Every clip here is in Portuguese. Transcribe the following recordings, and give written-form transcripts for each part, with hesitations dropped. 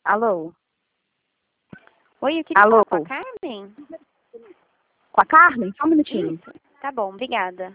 Alô? Oi, eu queria Alô? falar com a Carmen. Com a Carmen? Só um minutinho. Isso. Tá bom, obrigada.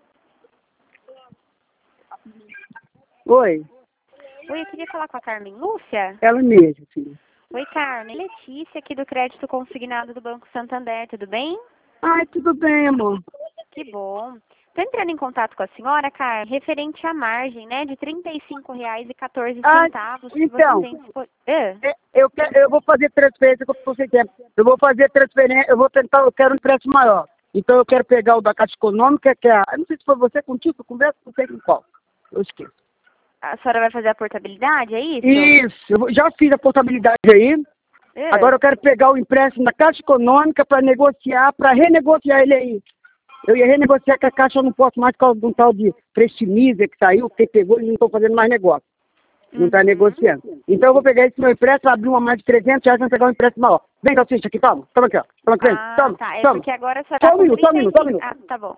Oi, Oi, eu queria falar com a Carmen Lúcia. ela mesmo, filho. Oi, Carmen. Letícia, aqui do Crédito Consignado do Banco Santander, tudo bem? Ai, tudo bem, amor. Que bom. Estou entrando em contato com a senhora, Carmen, referente à margem, né, de R$ 35,14 que então, você tem eu vou fazer transferência com você tempo. Eu vou fazer transferência, eu quero um empréstimo maior. Então eu quero pegar o da Caixa Econômica, que é eu não sei se foi você contigo, eu converso com você com qual. Eu esqueço. A senhora vai fazer a portabilidade, é isso? Isso, já fiz a portabilidade aí. Agora eu quero pegar o empréstimo da Caixa Econômica para negociar, para renegociar ele aí. Eu ia renegociar com a Caixa, eu não posso mais por causa de um tal de Prestimiza que saiu, quem pegou, eles não estão fazendo mais negócio. Não está negociando. Então eu vou pegar esse meu empréstimo, abrir uma mais de R$300, vou pegar um empréstimo maior. Vem, Calcinha, aqui, toma. Toma aqui, ó. Toma aqui, toma. Tá. É Toma. porque agora a senhora Só tá um com minuto, só um minuto, só um 35. minuto. Ah, tá bom.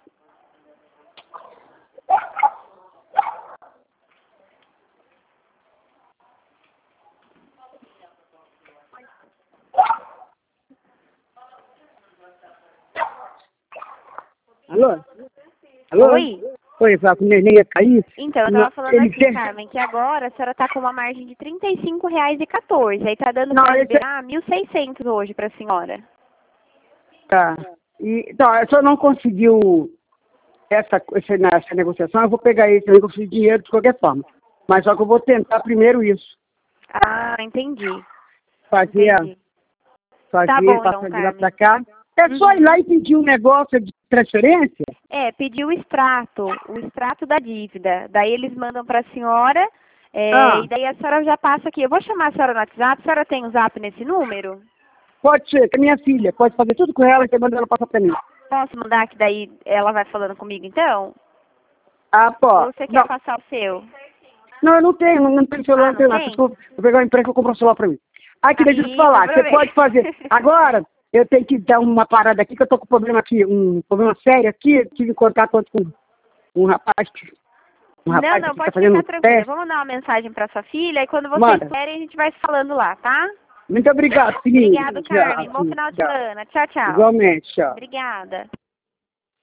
Alô? Alô? Oi? Oi, fala com o neném ia cair? Então, eu Não, tava falando ele aqui, quer- Carmen, que agora a senhora tá com uma margem de R$ 35,14. Aí tá dando Não, pra esse- liberar 1.600 hoje pra senhora. Tá. Então, a senhora não conseguiu essa negociação, eu vou pegar esse, eu consigo dinheiro de qualquer forma. Mas só que eu vou tentar primeiro isso. Ah, entendi. Fazer, Entendi. fazer Tá bom, passar então, de lá Carmen. pra cá. É só ir lá e pedir um negócio de transferência? Pediu o extrato da dívida. Daí eles mandam pra senhora, Ah, e daí a senhora já passa aqui. Eu vou chamar a senhora no WhatsApp. A senhora tem o zap nesse número? pode ser, que é minha filha. Pode fazer tudo com ela e você manda ela passar pra mim. Posso mandar que daí ela vai falando comigo, então? Ah, Ou pô. você quer Não, passar o seu? não, eu não tenho, não tenho celular, Ah, não tenho não nada. tem? Vou pegar um empréstimo e comprar um celular pra mim. Aqui, deixa eu te Aí, falar, você aproveita. pode fazer. Agora, eu tenho que dar uma parada aqui, que eu tô com um problema aqui, um problema sério aqui. Tive contato com um rapaz Não, que tá pode fazendo ficar um tranquila. teste. Vou mandar uma mensagem pra sua filha e quando vocês Manda. querem a gente vai se falando lá, tá? Muito obrigado, filhinho. Obrigado, Carmen. Bom final de Tchau. semana. Tchau, tchau. Igualmente, tchau. Obrigada.